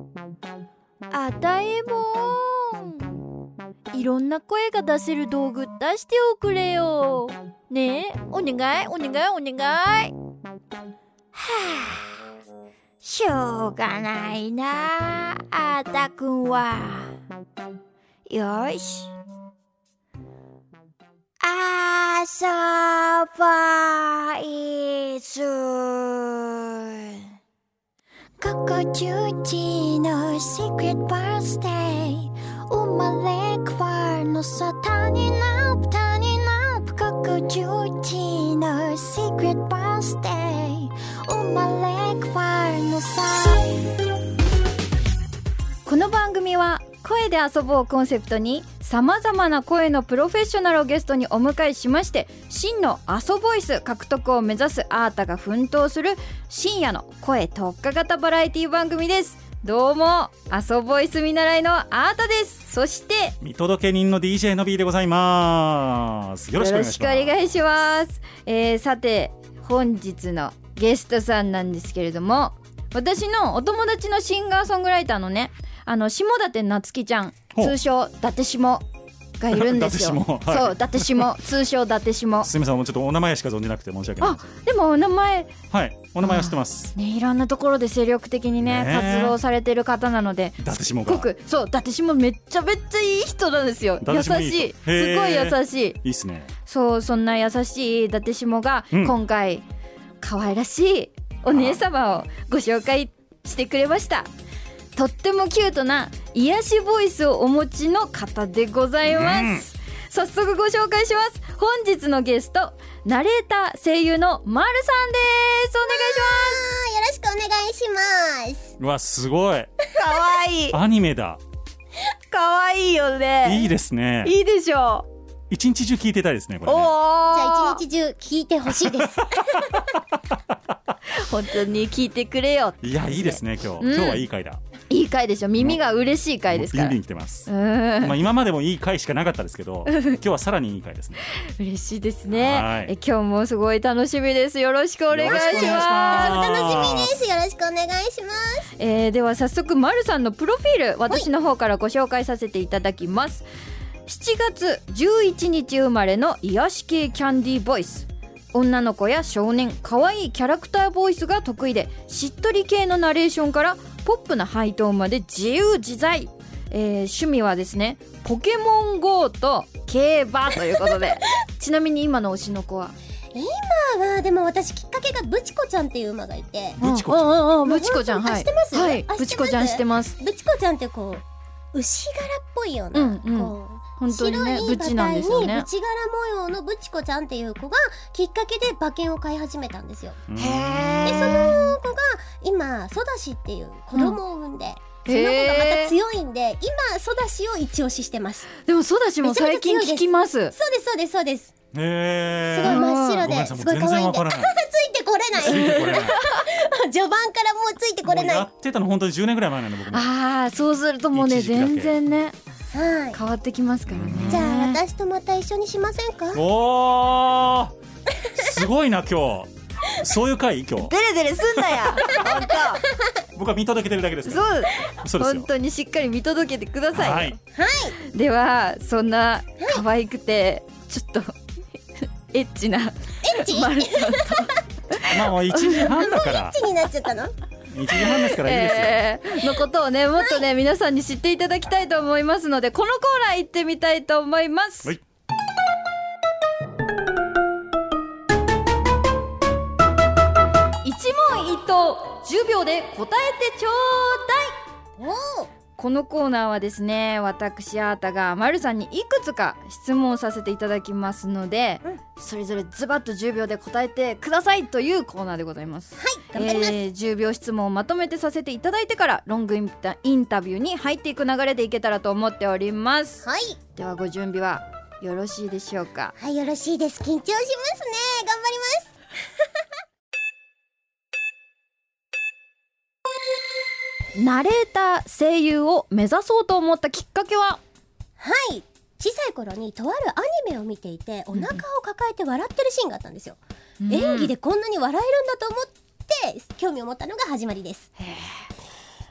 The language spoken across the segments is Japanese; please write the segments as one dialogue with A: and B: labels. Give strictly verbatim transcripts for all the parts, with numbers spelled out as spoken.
A: あたえもん、いろんな声が出せる道具出しておくれよ。ねえ、お願いお願いお願い。はあ、しょうがないなあたくんは。よし、あそぼいす。ここじゅうじのシークレットバースデー、生まれ変わるのさ、タニナップタニナップ。ここじゅうじのシークレットバースデー、生まれ変わるのさ。この番組は声で遊ぼうコンセプトに、さまざまな声のプロフェッショナルをゲストにお迎えしまして、真のアソボイス獲得を目指すあーたが奮闘する深夜の声特化型バラエティ番組です。どうも、アソボイス見習いのあーたです。そして
B: 見届け人の ディージェー の B でございます。よろしくお願いします。
A: よろしくお願いします。えー、さて本日のゲストさんなんですけれども、私のお友達のシンガーソングライターのね、あの下館夏希ちゃん、通称伊達下がいるんですよ。はい、そう、伊達下、通称伊達下。
B: すみません、もうちょっとお名前しか存じなくて申し訳ないです。
A: あ、でもお名前、
B: はい、お名前は知ってます。
A: ね、いろんなところで精力的にね、ね、活動されてる方なので、
B: 伊達下が、
A: すごく、そう、伊達下めっちゃめっちゃいい人なんですよ。優しい、すごい優しい。い
B: いっすね。
A: そう、そんな優しい伊達下が、うん、今回可愛らしいお姉様をご紹介してくれました。とってもキュートな癒しボイスをお持ちの方でございます、うん、早速ご紹介します。本日のゲスト、ナレーター声優のまるさんです。お願いします。
C: よろしくお願いします。
B: うわ、すごい
A: かわいい。
B: アニメだ。
A: かわいいよね。
B: いいですね。
A: いいでしょう。
B: 一日中聞いてたいですね、これね。
C: おー、じゃあ一日中聞いてほしいです
A: 本当に聞いてくれよ。
B: いや、いいですね。今日、うん、今日はいい回だ。
A: いい回でしょ。耳が嬉しい回ですから。
B: ビンビン来てます。まあ今までもいい回しかなかったですけど今日はさらにいい回ですね。
A: 嬉しいですね。え、今日もすごい楽しみです。よろしくお願いします。
C: 楽しみです。よろしくお願いします。
A: えー、では早速まるさんのプロフィール、私の方からご紹介させていただきます。しちがつじゅういちにち生まれの癒し系キャンディーボイス。女の子や少年、可愛いキャラクターボイスが得意で、しっとり系のナレーションからポップなハイトーンまで自由自在。えー、趣味はですね、ポケモン ゴー と競馬ということでちなみに今の推しの子は？
C: 今はでも私きっかけがブチコちゃんっていう馬がいて。
B: ブチコちゃん、
A: うん、ブチコちゃん、はい、
C: 知ってます？
A: はい、ブチコちゃん知ってます。
C: ブチコちゃんってこう牛柄っぽいような、うんうん、こう
A: 本当にね、ブチなんですよね。
C: ブチ柄模様のブチコちゃんっていう子がきっかけで馬券を飼い始めたんですよ。へー。でその子が今ソダシっていう子供を産んで、うん、その子がまた強いんで今ソダシを一押ししてます。
A: でもソダシも最近聞きます。
C: そうですそうですそうです。
B: へー。
C: すごい真っ白ですごい可愛いんでついてこれない。ついてこれない序盤からもうついてこれない。
B: やってたの本当にじゅうねんぐらい前なんで僕も。
A: ああ、そうするともうね全然ね、はい、変わってきますからね。
C: じゃあ私とまた一緒にしませんか？
B: おーすごいな今日。そういう回今日。
A: デレデレすんなや本当。
B: 僕は見届けてるだけですから。
A: そうそうですよ。本当にしっかり見届けてください。はい、
C: はい、
A: ではそんな可愛くて、はい、ちょっとエッチな
C: エッチ
A: まるさんと
B: まあもういちじはんだから。
C: もうエッチになっちゃったの？
B: いちじはんですからいいです
A: よ、えー、のことをねもっとね、はい、皆さんに知っていただきたいと思いますので、このコーナー行ってみたいと思います、はい、一問一答じゅうびょうで答えてちょうだい。おー、このコーナーはですね、私あーたがまるさんにいくつか質問させていただきますので、うん、それぞれズバッとじゅうびょうで答えてくださいというコーナーでございます。
C: はい、頑張ります、
A: えー、じゅうびょう質問をまとめてさせていただいてからロングインタ、インタビューに入っていく流れでいけたらと思っております。
C: はい、
A: ではご準備はよろしいでしょうか？
C: はい、よろしいです。緊張しますね。頑張ります
A: ナレーター声優を目指そうと思ったきっかけは？
C: はい、小さい頃にとあるアニメを見ていて、お腹を抱えて笑ってるシーンがあったんですよ、うん、演技でこんなに笑えるんだと思って興味を持ったのが始まりです。
A: へー、す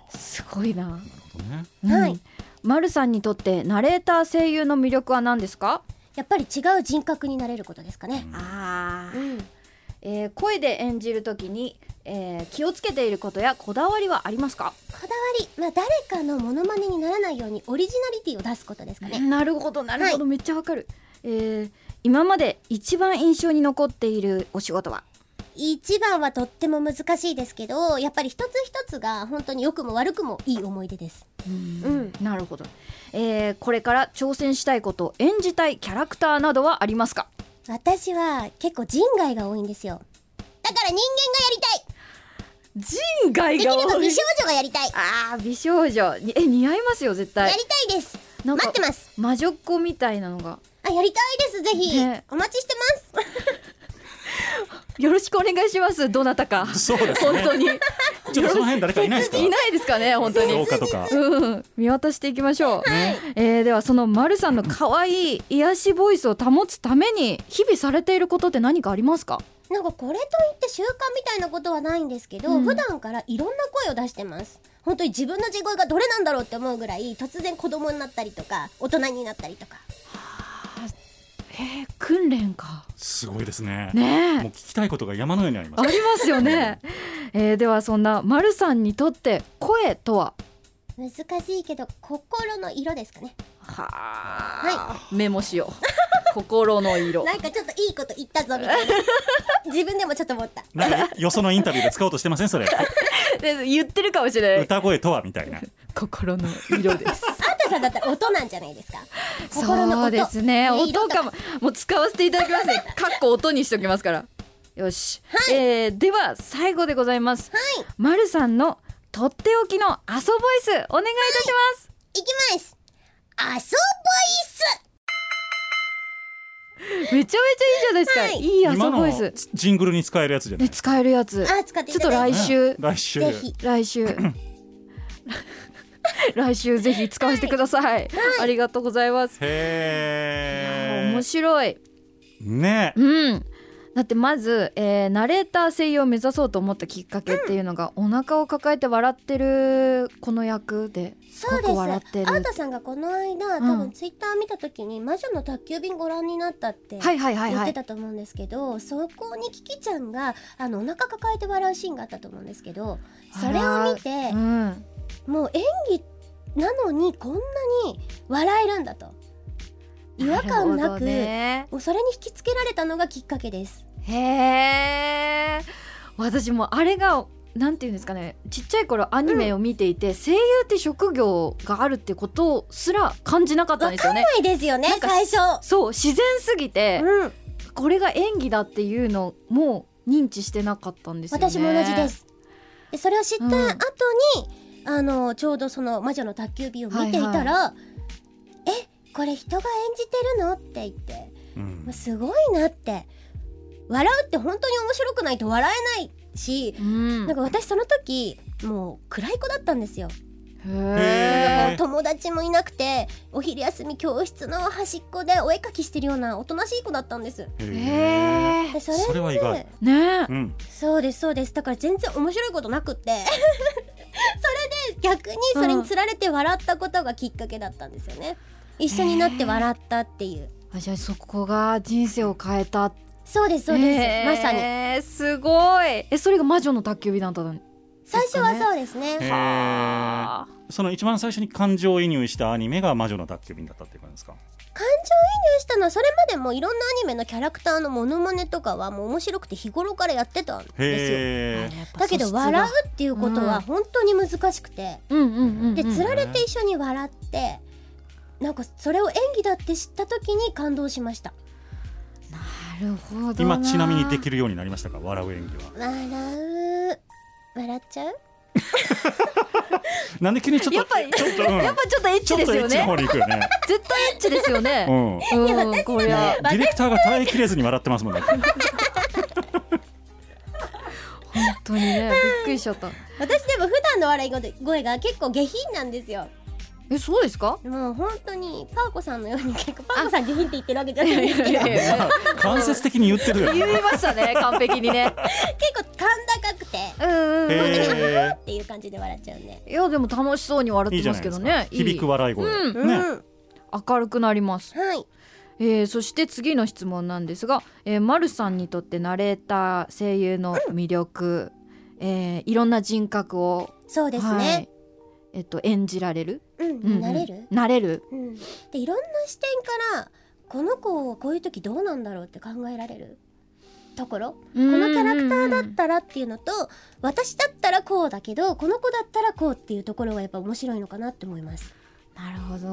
A: ごいな。
B: ね
A: うん
C: はい。
A: まるさんにとってナレーター声優の魅力は何ですか？
C: やっぱり違う人格になれることですかね。
A: あー、
C: うん。
A: えー声で演じるときに、えー気をつけていることやこだわりはありますか？
C: こだわり、まあ誰かのモノマネにならないようにオリジナリティを出すことですかね。
A: なるほどなるほど、
C: は
A: めっちゃわかる。えー今まで一番印象に残っているお仕事は？
C: 一番はとっても難しいですけど、やっぱり一つ一つが本当に良くも悪くもいい思い出です。
A: うんなるほど。えーこれから挑戦したいこと、演じたいキャラクターなどはありますか？
C: 私は結構人外が多いんですよ。だから人間がやりたい。
A: 人外
C: できれば
A: が多い。
C: 美少女がやりたい。
A: あー美少女にえ似合いますよ絶対。
C: やりたいです。
A: なんか
C: 待ってます。
A: 魔女っ子みたいなのが
C: あ、やりたいです。ぜひ、
A: ね
C: お待ちしてます。
A: よろしくお願いします。どなたか
B: そうですね
A: 本当に
B: ちょっとその辺誰かいないですか？
A: いないですかね本当に。
B: どうかとか
A: うん見渡していきましょう。
B: ね
A: えーではそのまるさんの可愛い癒しボイスを保つために日々されていることって何かありますか？
C: なんかこれといって習慣みたいなことはないんですけど、
A: うん
C: 普段からいろんな声を出してます。本当に自分の地声がどれなんだろうって思うぐらい、突然子供になったりとか大人になったりとか。
A: えー訓練か
B: すごいですね。
A: ねえ
B: もう聞きたいことが山のようにあります。
A: ありますよね。えーではそんなまるさんにとって声とは？
C: 難しいけど心の色ですかね。
A: はあ、メモしよう。心の色。
C: なんかちょっといいこと言ったぞみたいな。自分でもちょっと思った。
B: なんかよそのインタビューで使おうとしてませんそれ？
A: で言ってるかもしれない。
B: 歌声とはみたいな。
A: 心の色です。
C: あんたさんだったら音なんじゃないですか。心の音。
A: そうですね。
C: 音色と
A: 音かももう使わせていただきますね。かっこ音にしておきますから。よし。
C: はい
A: えーでは最後でございます。
C: はい。
A: まるさんのとっておきのアソボイスお願いいたします。
C: いきます。遊ぼいス。
A: めちゃめちゃいいじゃないですか。
C: はい
A: いいアソ
B: 今の
A: ボイス。
B: ジングルに使えるやつじゃない
A: ね、使えるやつ。
C: あ、使ってい
A: ちょったと
C: だいて。
A: 来週、
B: 来週
C: ぜひ。
A: 来週来週ぜひ使わせてください。ありがとうございます。
B: へー
A: 面白い。
B: ね
A: うん。だってまず、えーナレーター声優を目指そうと思ったきっかけっていうのが、お腹を抱えて笑ってるこの役ですごく
C: そうです。
A: 笑ってる。
C: あんたさんがこの間、
A: うん
C: 多分ツイッター見た時に魔女の宅急便ご覧になったって
A: はいはいはい
C: 言って
A: はい。
C: たと思うんですけど、そこにキキちゃんがあのお腹抱えて笑うシーンがあったと思うんですけど、それを見て
A: う、ん。
C: もう演技なのにこんなに笑えるんだと違和感なく、
A: るほどね、
C: もうそれに引きつけられたのがきっかけです。
A: へえ。私もあれがなんていうんですかね、ちっちゃい頃アニメを見ていて、うん、声優って職業があるってことすら感じなかったんですよね。
C: わかんないですよね最初。
A: そう自然すぎて、うん、これが演技だっていうのも認知してなかったんですよね。
C: 私も同じです。でそれを知った後に、うん、あのちょうどその魔女の宅急便を見ていたら、はいはい、えこれ人が演じてるのって言って、うん、すごいなって。笑うって本当に面白くないと笑えないし、うん、なんか私その時もう暗い子だったんですよ。へー。なんかもう友達もいなくてお昼休み教室の端っこでお絵描きしてるようなおとなしい子だったんです。へ
A: ー。
C: でそれで
B: それは意外
A: ね、
B: うん、
C: そうですそうです。だから全然面白いことなくってそれで逆にそれにつられて笑ったことがきっかけだったんですよね。一緒になって笑ったっていう。
A: あ、じゃあそこが人生を変えた。
C: そうですそうです、まさに。
A: すごい。えそれが魔女の宅急便だったの、ね、
C: 最初はそうですね。
B: はその一番最初に感情移入したアニメが魔女の宅急便だったっていう感じですか？
C: 感情移入したのはそれまでもいろんなアニメのキャラクターのモノマネとかはもう面白くて日頃からやってたんですよ。だけど笑うっていうことは本当に難しくて、でつられて一緒に笑って、なんかそれを演技だって知った時に感動しました。
A: なるほど。
B: 今ちなみにできるようになりましたか？笑う演技は。
C: 笑う笑っちゃう
B: なんで急にちょっと
A: やっぱり
B: ちょっと、うん、
A: やっぱちょっとエッチですよね。
B: ちょっとエッチの方に行くよね。
A: 絶対エッチですよね。うん、
C: うん、いや私
A: これは
B: ディレクターが耐えきれずに笑ってますもんね。
A: 本当にね、びっくりしちゃった。
C: 私でも普段の笑い声が結構下品なんですよ。
A: え、そうですか？
C: もう本当にパーコさんのように結構パーコさん下品って言ってるわけじゃないんですけど
B: 間接的に言ってるよね。
A: 言いましたね、完璧にね。
C: 結構甲高くて、
A: うんうん
B: へ
C: っていう感じで笑っちゃうんで。
A: いやでも楽しそうに笑ってますけどね。
B: いいじゃないですか。響く笑い声、
A: うん
B: ね、
C: うん、
A: 明るくなります。
C: はい。
A: えー、そして次の質問なんですが、えー、丸さんにとってナレーター声優の魅力、うん、えー、いろんな人格を
C: そうですね、はい、
A: えっと、演じられる、
C: うんうん、なれる
A: なれる、
C: うん、でいろんな視点からこの子こういう時どうなんだろうって考えられるところ、このキャラクターだったらっていうのと、私だったらこうだけどこの子だったらこうっていうところがやっぱ面白いのかなって思います。
A: なるほど、うん、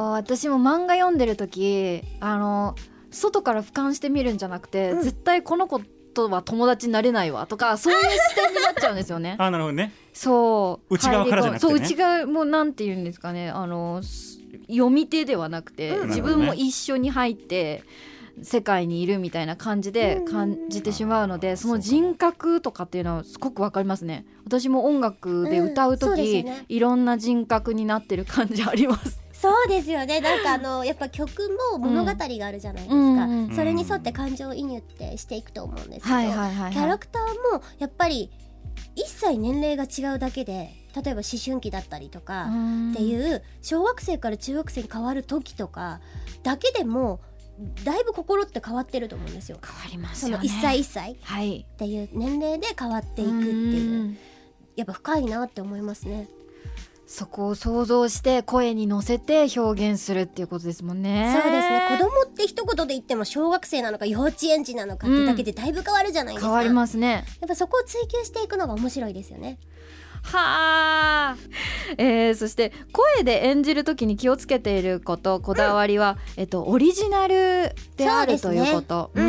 A: 私も漫画読んでる時あの外から俯瞰して見るんじゃなくて、うん、絶対この子とは友達になれないわとかそういう視点になっちゃうんですよね。
B: あ、なるほどね。
A: そう
B: 内側からじゃなくてね。
A: そう、内側もうなんて言うんですかね、あの読み手ではなくて、うん、自分も一緒に入って世界にいるみたいな感じで感じてしまうので、うん、その人格とかっていうのはすごくわかりますね。私も音楽で歌う時、うんね、いろんな人格になってる感じあります。
C: そうですよね。なんかあのやっぱ曲も物語があるじゃないですか、うんうんうん、それに沿って感情移入ってしていくと思うんですけど、はいはいはいはい、キャラクターもやっぱり一切年齢が違うだけで、例えば思春期だったりとかっていう小学生から中学生に変わる時とかだけでもだいぶ心って変わってると思うんですよ。
A: 変わりますよね。
C: そのいっさいいっさいっていう年齢で変わっていくっていう、はい、やっぱ深いなって思いますね。
A: そこを想像して声に乗せて表現するっていうことですもんね。
C: そうですね。子供って一言で言っても小学生なのか幼稚園児なのかってだけでだいぶ変わるじゃないですか、
A: うん、変わりますね。
C: やっぱそこを追求していくのが面白いですよね。
A: はあ、えー、そして声で演じるときに気をつけていることこだわりは、うん、えっと、オリジナルであるということ、
C: うんうん、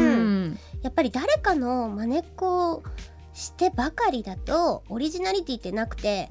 C: やっぱり誰かの真似っこしてばかりだとオリジナリティってなくて、うん、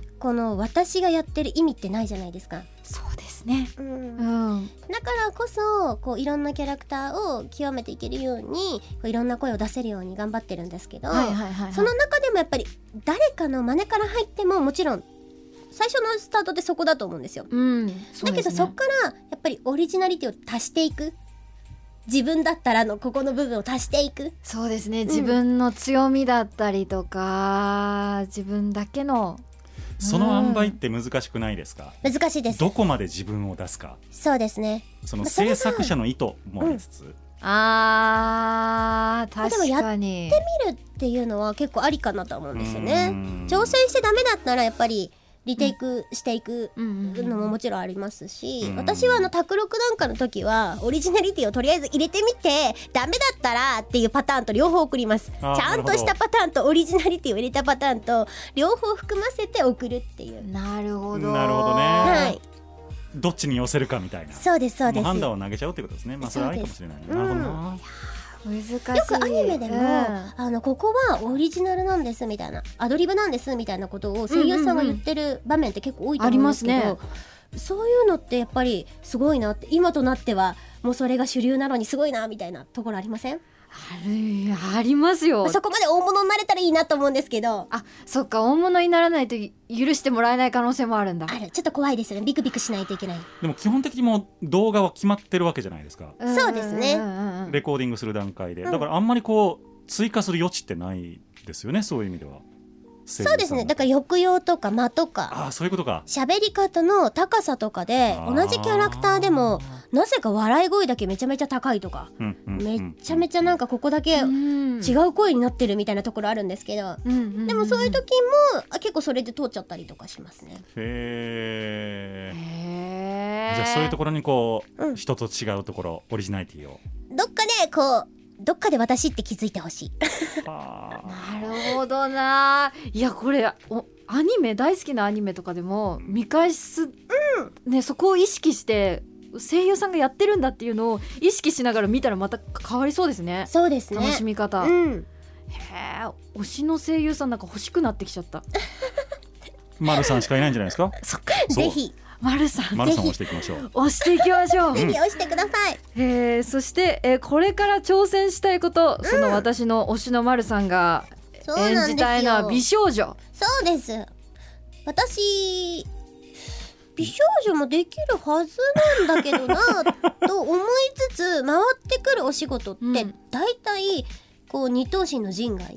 C: この私がやってる意味ってないじゃないですか。
A: そうですね、うん
C: うん、だからこそこういろんなキャラクターを極めていけるようにこういろんな声を出せるように頑張ってるんですけど、はいはいはいはい、その中でもやっぱり誰かの真似から入ってももちろん最初のスタートってそこだと思うんですよ、うんそうですね、だけどそこからやっぱりオリジナリティを足していく、自分だったらのここの部分を足していく。
A: そうですね、自分の強みだったりとか、うん、自分だけの
B: その塩梅って難しくないですか？
C: 難しいです。
B: どこまで自分を出すか。
C: そうですね。
B: その制作者の意図もありつつ、うん、
A: あー確かに。でもや
C: ってみるっていうのは結構ありかなと思うんですよね。挑戦してダメだったらやっぱりリテイクしていくのももちろんありますし、うん、私はあの卓録なんかの時はオリジナリティをとりあえず入れてみてダメだったらっていうパターンと両方送ります。ちゃんとしたパターンとオリジナリティを入れたパターンと両方含ませて送るっていう。
A: なるほど
B: なるほどね、
C: はい、
B: どっちに寄せるかみたいな。
C: そうですそうです。
B: 判断を投げちゃうってことですね。まあそれはありかもしれない。なるほどな。
A: 難しい。よ
C: くアニメでも、うん、あのここはオリジナルなんですみたいな、アドリブなんですみたいなことを声優さんが言ってる場面って結構多いと思うんですけど、うんうんうん、そういうのってやっぱりすごいなって、今となってはもうそれが主流なのにすごいなみたいなところありません？
A: あるありますよ。
C: そこまで大物になれたらいいなと思うんですけど。
A: あ、そっか、大物にならないと許してもらえない可能性もあるんだ。
C: ある。ちょっと怖いですよね。ビクビクしないといけない。
B: でも基本的にもう動画は決まってるわけじゃないですか。
C: そうですね。
B: レコーディングする段階で、だからあんまりこう追加する余地ってないですよね、そういう意味では。
C: そうですね。だから抑揚とか間とか、
B: ああそういうことか、
C: 喋り方の高さとかで同じキャラクターでもなぜか笑い声だけめちゃめちゃ高いとか、うんうんうん、めちゃめちゃなんかここだけ違う声になってるみたいなところあるんですけど、うんうんうん、でもそういう時も結構それで通っちゃったりとかしますね。
B: へー。じゃあそういうところにこう、うん、人と違うところ、オリジナリティを
C: どっかでこうどっかで私って気づいてほしい。
A: なるほどな。いやこれおアニメ大好きなアニメとかでも見返す、うんね、そこを意識して声優さんがやってるんだっていうのを意識しながら見たらまた変わりそうですね。
C: そうですね。
A: 楽しみ方、うん、へー、推しの声優さんなんか欲しくなってきちゃった。
B: 丸さんしかいないんじゃないですか。
C: そっか、ぜひ
A: 丸さん、
B: 丸さん押していきましょう。
A: 押していきましょう。
C: ぜひ押してください。
A: えー、そして、えー、これから挑戦したいこと、うん、その私の推しの丸さんが演じたいのは美少女。
C: そうです。私美少女もできるはずなんだけどなと思いつつ回ってくるお仕事って、うん、大体こう二頭身の人外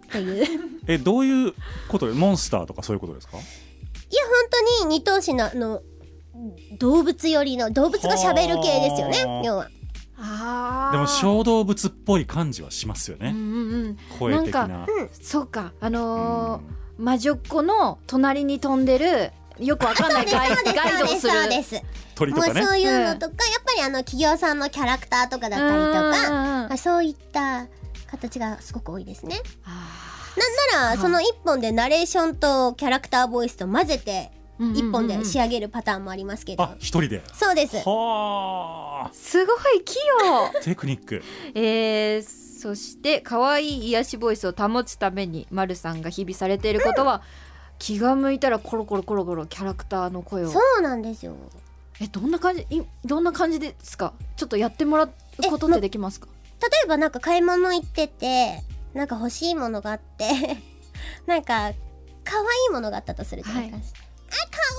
C: っていう
B: えどういうことでモンスターとかそういうことですか？
C: いや本当に二頭身のあの動物寄りの動物が喋る系ですよね要は。
A: あ
B: でも小動物っぽい感じはしますよね、
A: うんうんうん、
B: 声的な。
A: なんか、うん、そうかあのーうん、魔女っ子の隣に飛んでるよくわかんないガイドをする
C: そうです
B: 鳥とかね。
C: もうそういうのとか、うん、やっぱりあの企業さんのキャラクターとかだったりとか、まあ、そういった形がすごく多いですね。なんならその一本でナレーションとキャラクターボイスと混ぜて一本で仕上げるパターンもありますけど、
B: あ、一人で。
C: そうです。
B: はあ、
A: すごい器用
B: テクニック。
A: えー、そして可愛い癒しボイスを保つためにまるさんが日々されていることは、うん、気が向いたらコロコロコロコロキャラクターの声を。
C: そうなんですよ。
A: え、どんな感じいどんな感じですか？ちょっとやってもらうことってできますか？
C: 例えばなんか買い物行っててなんか欲しいものがあってなんか可愛いものがあったとするじゃないですか、はい、あ、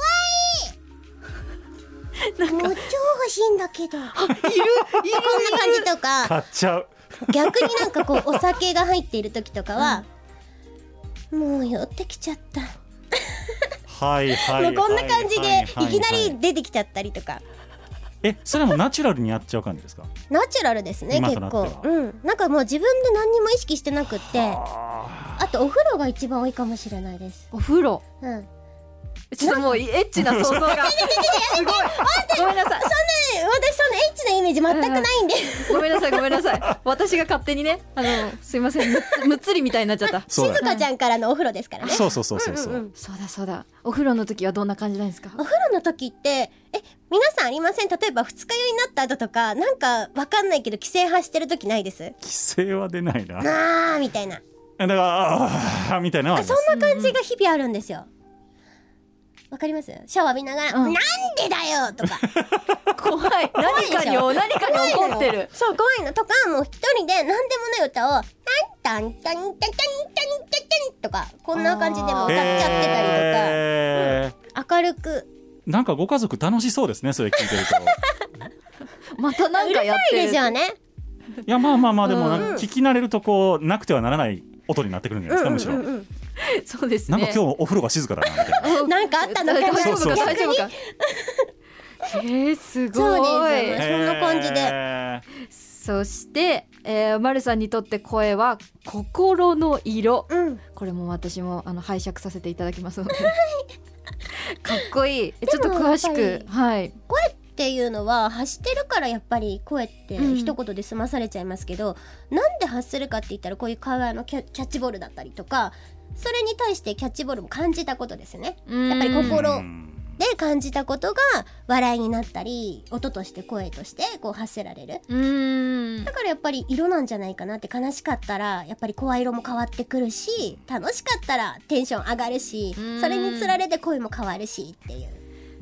C: 可愛いもう超欲しいんだけどいるいるこんな感じとか
B: 買っちゃう。
C: 逆になんかこうお酒が入っている時とかは、うん、もう酔ってきちゃった
B: はいはいはい、
C: もうこんな感じでいきなり出てきちゃったりとか。
B: え、それもナチュラルにやっちゃう感じですか？
C: ナチュラルですね結構。うん、なんかもう自分で何にも意識してなくって、あとお風呂が一番多いかもしれないです。
A: お風呂。
C: うん。
A: ちょっともうエッチな想像がすごい。ごめんなさい。
C: そんな私そんなエッチなイメージ全くないんで。
A: ごめんなさいごめんなさい。私が勝手にね、あのすいません、むっむっつりみたいになっちゃった。
C: 静香ちゃんからのお風呂ですからね。
B: そうそうそうそうそう。
A: うんうんうん、そうだそうだ。お風呂の時はどんな感じなんですか？
C: お風呂の時ってえ皆さんありません？例えば二日酔いになった後とかなんかわかんないけど規制発してる時ないです？
B: 規制は出ないな。
C: あーみたいな。
B: だからあーみたいな。
C: あ、そんな感じが日々あるんですよ。わかります？シャワー浴びながら、うん、なんでだよとか
A: 怖い。何かに何かに怒ってる。
C: そう怖いのとかもう一人で何でもない歌をタンタンタンタンタンタンタンとかこんな感じでも歌っちゃってたりとか、えーうん、明るく。
B: なんかご家族楽しそうですねそれ聞いてる
A: と。またなんかやってる。うるさい
C: でしょうね。
B: いやまあまあまあでも、うん、聞き慣れるとこうなくてはならない音になってくるんじゃないですか、むしろ、うんうんうん、
A: そうですね。
B: なんか今日お風呂が静かだなみたいな
C: なんかあったのかな。
A: 大丈夫か大丈夫かえー、すごい。
C: そうです、そんな感じで、え
A: ー、そして、えー、まるさんにとって声は心の色、うん、これも私もあの拝借させていただきますのでかっこいい。ちょっと詳しく。はい、
C: 声っていうのは発してるからやっぱり声って一言で済まされちゃいますけど、うん、なんで発するかって言ったらこういう会話のキャ、キャッチボールだったりとか、それに対してキャッチボールも感じたことですよね。やっぱり心で感じたことが笑いになったり音として声としてこう発せられる。うーん、だからやっぱり色なんじゃないかなって。悲しかったらやっぱり声色も変わってくるし、楽しかったらテンション上がるし、それにつられて声も変わるしっていう。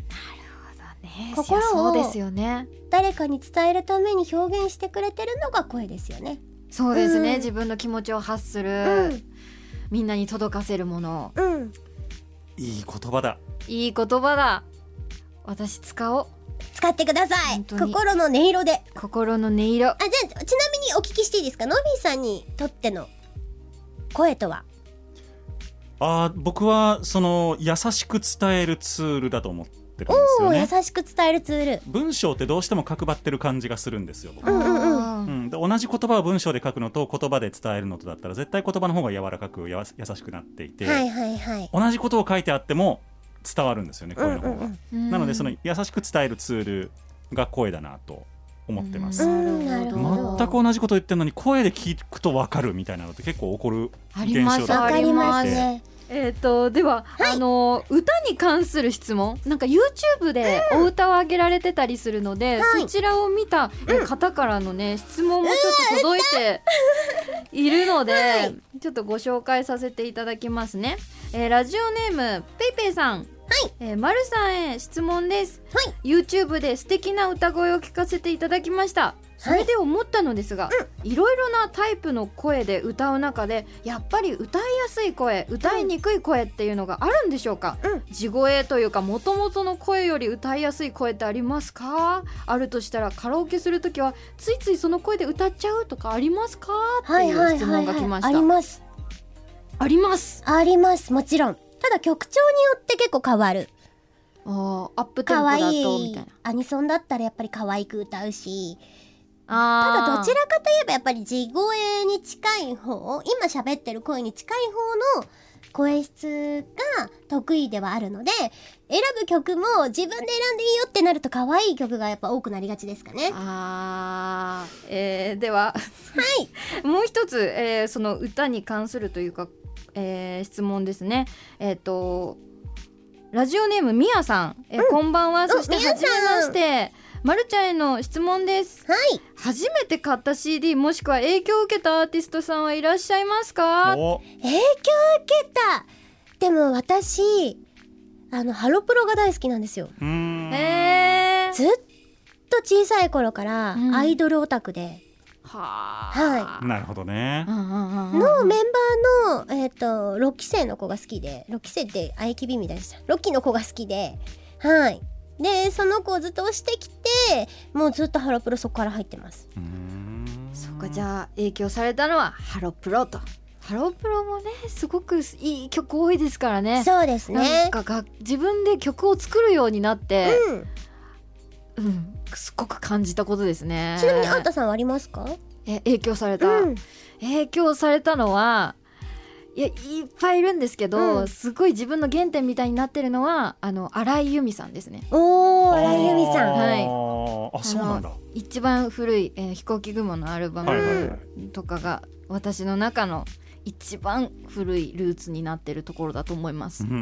C: 心を誰かに伝えるために表現してくれてるのが声ですよね。
A: そうですね、うん、自分の気持ちを発する、うん、みんなに届かせるもの、うん、
B: いい言葉だ。
A: いい言葉だ。私使おう。
C: 使ってください。心の音色で。
A: 心の音色。あ、
C: じゃあちなみにお聞きしていいですか？のびーさんにとっての声とは？
B: あ、僕はその優しく伝えるツールだと思ってるんですよね。
C: 優しく伝えるツール。
B: 文章ってどうしても角張ってる感じがするんですよ、僕。
C: うんうんうん
B: うん、で同じ言葉を文章で書くのと言葉で伝えるのとだったら絶対言葉の方が柔らかくや優しくなっていて、
C: はいはいはい、
B: 同じことを書いてあっても伝わるんですよね、声の方が、うんうん、なのでその優しく伝えるツールが声だなと思ってます。
C: うん、なるほど。
B: 全く同じこと言ってるのに声で聞くと分かるみたいなのって結構起こる現象だと思っていて、
A: えー、とでは、はい、あの歌に関する質問なんか YouTube でお歌を上げられてたりするので、うん、そちらを見た、うん、方からのね質問もちょっと届いているので、はい、ちょっとご紹介させていただきますね。えー、ラジオネームペイペイさん、はい、えー、まるさんへ質問です、はい、YouTube で素敵な歌声を聞かせていただきました。それで思ったのですが、はい、いろいろなタイプの声で歌う中でやっぱり歌いやすい声、歌いにくい声っていうのがあるんでしょうか？うん、地声というか元々の声より歌いやすい声ってありますか？あるとしたらカラオケするときはついついその声で歌っちゃうとかありますか？っていう質問が来ました。
C: あります。
A: あります。
C: あります、もちろん。ただ曲調によって結構変わる。
A: あアップテンポだとみたいな。
C: アニソンだったらやっぱり可愛く歌うし、
A: あ
C: ただどちらかといえばやっぱり地声に近い方、今喋ってる声に近い方の声質が得意ではあるので、選ぶ曲も自分で選んでいいよってなると可愛い曲がやっぱ多くなりがちですかね。
A: あー、えー、では
C: はい
A: もう一つ、えー、その歌に関するというか、えー、質問ですね。えっ、ー、とラジオネームみやさん、えーうん、こんばんは。そしてはじめまして、まるちゃんへの質問です。
C: はい。
A: 初めて買った シーディー もしくは影響を受けたアーティストさんはいらっしゃいますか？
C: 影響を受けた。でも私あのハロプロが大好きなんですよ。
B: うーん、
A: えー、
C: ずっと小さい頃からアイドルオタクで、
A: うん、は
C: はい。
B: なるほどね。
C: のメンバーの、えー、とろっき生の子が好きで、ろっき生ってアイキビみたいでした。ろっきの子が好きで、はい。でその子をずっと推してきて、もうずっとハロプロそこから入ってます。
B: うーん、
A: そっか、じゃあ影響されたのはハロプロと。ハロプロもねすごくいい曲多いですからね。
C: そうですね。
A: なんかが自分で曲を作るようになって、
C: うん、
A: うん、すごく感じたことですね。
C: ちなみにあんたさんはありますか？
A: え影響された、うん、影響されたのはいやいっぱいいるんですけど、うん、すごい自分の原点みたいになってるのはあの荒井由実さんですね。
C: おー、荒井由実さん。
A: はい。
B: あ、そうなんだ。
A: 一番古い、えー、飛行機雲のアルバムとかが私の中の一番古いルーツになってるところだと思います。うん。うん。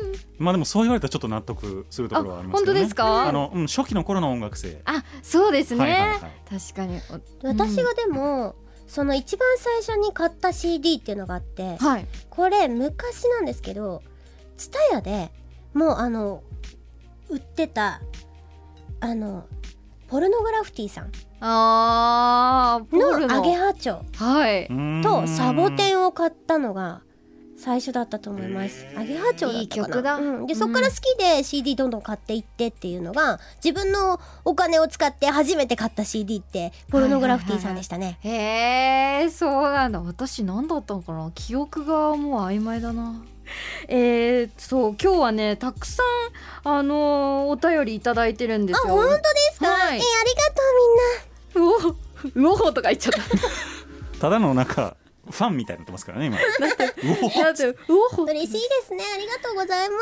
B: まあでもそう言われたらちょっと納得するところはありますけどね。
A: 本当ですか？
B: あの、うん、初期の頃の音楽性。
A: あ、そうですね。はいはいはい、確かに。
C: 私がでも、うん、その一番最初に買った シーディー っていうのがあって、
A: はい、
C: これ昔なんですけど、ツタヤでもうあの売ってたあのポルノグラフィティさん
A: あー
C: のアゲハチョ
A: ウ
C: とサボテンを買ったのが最初だったと思います。アゲハチョウだったかな。いい曲だ、うん、でそっから好きで シーディー どんどん買っていってっていうのが、自分のお金を使って初めて買った シーディー ってポルノグラフィティさんでしたね。
A: はいはいはいはい、へー、そうなんだ。私何だったのかな、記憶がもう曖昧だな。えー、そう今日はねたくさんあのー、お便りいただいてるんですよ。
C: あ、本当ですか？はい、えー、ありがとうみんな。
A: うおうおとか言っちゃった
B: ただのなんかファンみたいになってますからね今。だって
A: だってうお
C: 嬉しいですね、ありがとうございます。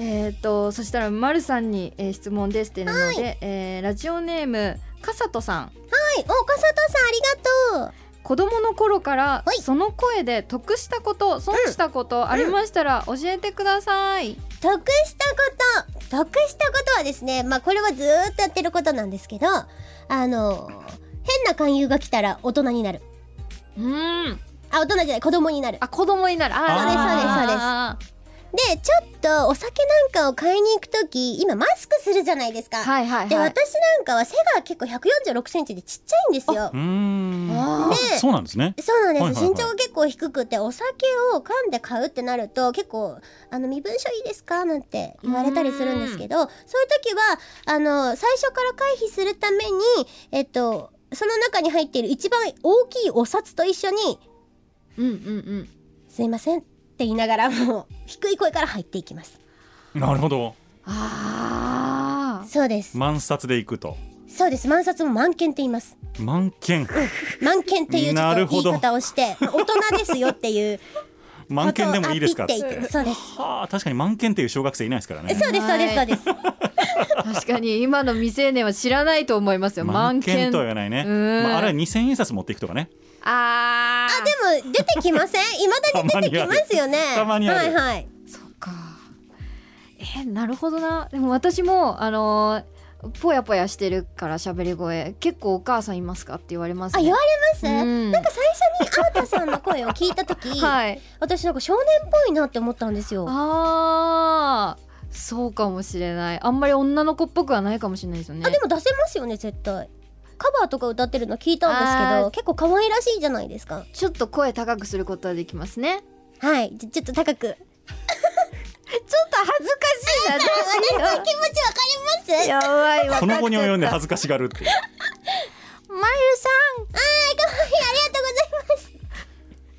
A: えーとそしたらまるさんに、えー、質問ですっていうので、はい、えー、ラジオネームかさとさん。はい、
C: お、かさとさんありがとう。
A: 子供の頃からその声で得したこと損したことありましたら教えてください。
C: うん、得したこと得したことはですね、まあこれはずーっとやってることなんですけど、あの変な勧誘が来たら大人になる。
A: うん、
C: あ、大人じゃない、子供になる。
A: あ、子供になる。あ、
C: そうですそうですそうです。でちょっとお酒なんかを買いに行くとき、今マスクするじゃないですか。
A: はいはいはい。
C: で私なんかは背が結構ひゃくよんじゅうろくセンチでちっちゃいんですよ。
B: うーん、でそうなんですね。
C: そうなんです、
B: はいはいはい、
C: 身長が結構低くて、お酒を噛んで買うってなると結構あの身分証いいですかなんて言われたりするんですけど、そういう時はあの最初から回避するために、えっとその中に入っている一番大きいお札と一緒に
A: うんうんうん
C: すいませんって言いながらもう低い声から入っていきます。
B: なるほど。
A: ああ、
C: そうです。
B: 万札でいくと。
C: そうです。万札も万件って言います。
B: 万件、
C: うん、万件っていうちょっと言い方をして大人ですよっていう
B: 万件でもいいですかっつって。
C: そうです。
B: はあ、確かに万件っていう小学生いないですからね。
C: そうですそうですそうです。
A: 確かに今の未成年は知らないと思いますよ。
B: 万件とは言わないね。まあ、あれはにせんえん札持っていくとかね。
A: あ
C: あ、でも出てきません？いまだに出てきますよね。
B: たまにある。
C: はいはい。
A: そっか。え、なるほどな。でも私もあのー、ぽやぽやしてるから喋り声結構お母さんいますかって言われますね。
C: あ、言われます、
A: うん、
C: なんか最初にあーたさんの声を聞いた時、はい、私なんか少年っぽいなって思ったんですよ。
A: あー、そうかもしれない。あんまり女の子っぽくはないかもしれないですよね。
C: あ、でも出せますよね絶対。カバーとか歌ってるの聞いたんですけど、結構可愛らしいじゃないですか。
A: ちょっと声高くすることはできますね。
C: はい、ちょ、ちょっと高くちょっと
A: 恥ずかしいな。
C: 私の気持ちわかります？
A: やばいわ。
B: この後に及んで恥ずかしがるっていう。
A: まゆさん、
C: あー、かわいい、ありがとうございます。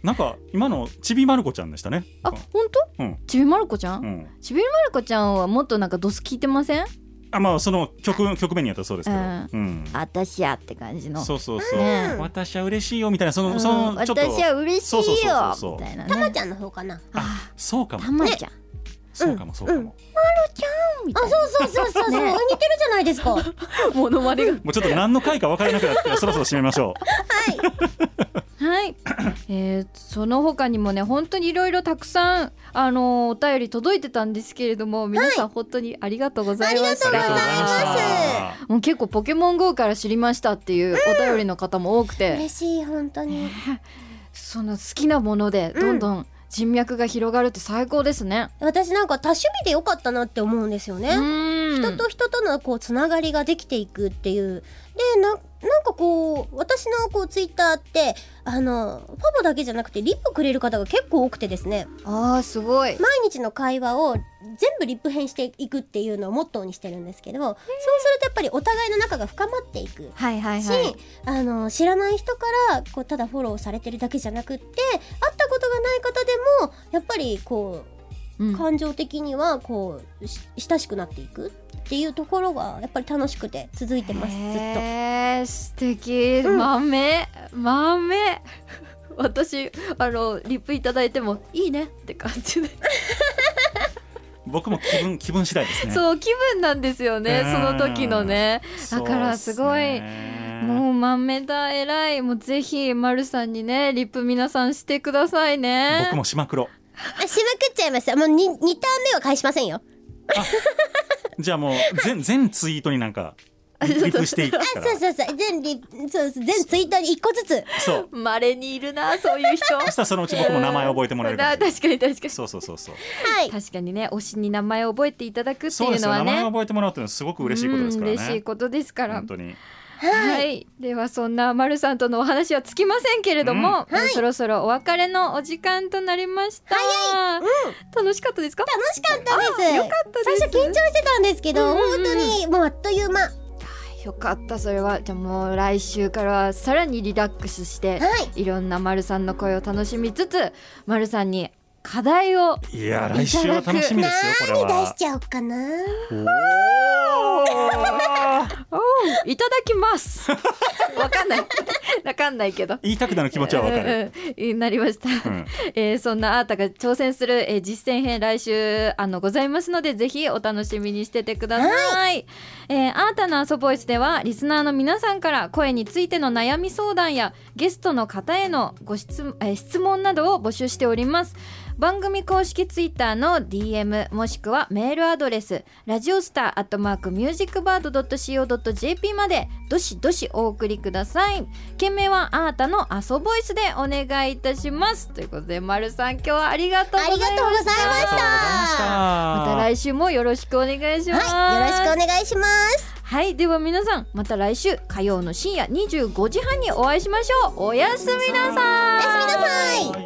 B: なんか今のちびまる子ちゃんでしたね。
A: あ、本当？
B: うん、
A: ちびまる子ちゃん、
B: うん、
A: ちびまる子ちゃんはもっとなんかドス聞いてません？
B: あ、まあその曲曲面にやったらそうですけど、うんうん、
A: 私やって感じの、
B: そうそうそう、
A: ね、
B: 私は嬉しいよみたいな、その、
A: うん、
B: そのちょっと
A: 私は嬉しいよみたいなね。
C: たまちゃんの方かな。
B: あ、そうかも。
A: たまちゃん、ね、
B: そうかもそうかも、うん、まる
A: ちゃんみたいな。
C: あ、そうそうそうそう、ね、似てるじゃないですか。
A: モノマネが
B: もうちょっと何の回か分からなくなってそろそろ締めましょ
A: う。はい、はい、えー、その他にもね本当にいろいろたくさん、あのー、お便り届いてたんですけれども、皆さん本当にありがとうございました。
C: ありがとうございます。
A: もう結構ポケモン ゴー から知りましたっていうお便りの方も多くて、
C: うん、嬉しい本当に。
A: その好きなものでどんどん人脈が広がるって最高ですね。
C: 私なんか多趣味でよかったなって思うんですよね。人と人とのこうつながりができていくっていう。でななんかこう私のこうツイッターってあのファボだけじゃなくてリップくれる方が結構多くてですね。
A: あーすごい。
C: 毎日の会話を全部リップ返していくっていうのをモットーにしてるんですけど、そうするとやっぱりお互いの仲が深まっていくし、
A: はいはいはい、
C: あの知らない人からこうただフォローされてるだけじゃなくって、会ったことがない方でもやっぱりこう、うん、感情的にはこう親しくなっていくっていうところがやっぱり楽しくて続いてます。ずっと。
A: へー、素敵、うん、豆豆私あのリップいただいてもいいねって感じで
B: 僕も気分気分次第ですね。
A: そう、気分なんですよね、その時のね。だからすごい、もう豆だ、偉い。もうぜひ丸さんにねリップ皆さんしてくださいね。
B: 僕もしまくろ。
C: あ、しまくっちゃいます。もう 2, 2ターン目は返しませんよ。
B: あ、じゃあもう 全, 全ツイートになんかリップしていくから。
C: あ、そうそうそう、全リそうそう全ツイートにいっこずつ。
B: そう。
A: 稀にいるなそういう人。
B: そしたらそのうち僕も名前覚えてもらえるかもしれない。
A: 確かに確かに。
B: そうそうそうそう。
C: はい。
A: 確かにね、推しに名前を覚えていただくっていうのはね。そうですよ、名前を
B: 覚えてもらうっていうのはすごく嬉しいことですからね。
A: 嬉しいことですから。
B: 本当に。
C: はい、
A: はい、ではそんな丸さんとのお話はつきませんけれども、うん、はい、そろそろお別れのお時間となりました。
C: 早い、うん、
A: 楽しかったですか？
C: 楽しかったです。
A: よかったです。
C: 最初緊張してたんですけど、うんうんうん、本当にもうあっという間。
A: よかった。それはじゃあもう来週からはさらにリラックスして、はい、いろんな丸さんの声を楽しみつつ、丸さんに課題をいただく。
B: いや来週は楽しみですよ。これは
C: 何出しちゃおうかな。
A: おいただきますわかんないわかんないけど
B: 言いたくなる気持ちはわかる、
A: うんうん、なりました、うん、えー、そんなあーたが挑戦する、えー、実践編来週あのございますので、ぜひお楽しみにしててください、はい、えー、あーたのアソボイスではリスナーの皆さんから声についての悩み相談やゲストの方へのご質、えー、質問などを募集しております。番組公式ツイッターの ディーエム もしくはメールアドレスラジオスターアットマークミュージックバードドットシーオードットジェーピー までどしどしお送りください。件名はあーたのアソボイスでお願いいたします。ということで丸さん今日はありがとうございました。
C: ありがとうございました。
A: また来週もよろしくお願いします、
C: はい、よろしくお願いします。
A: はい、では皆さんまた来週火曜の深夜にじゅうごじはんにお会いしましょう。おやすみなさい。
C: おやすみなさい。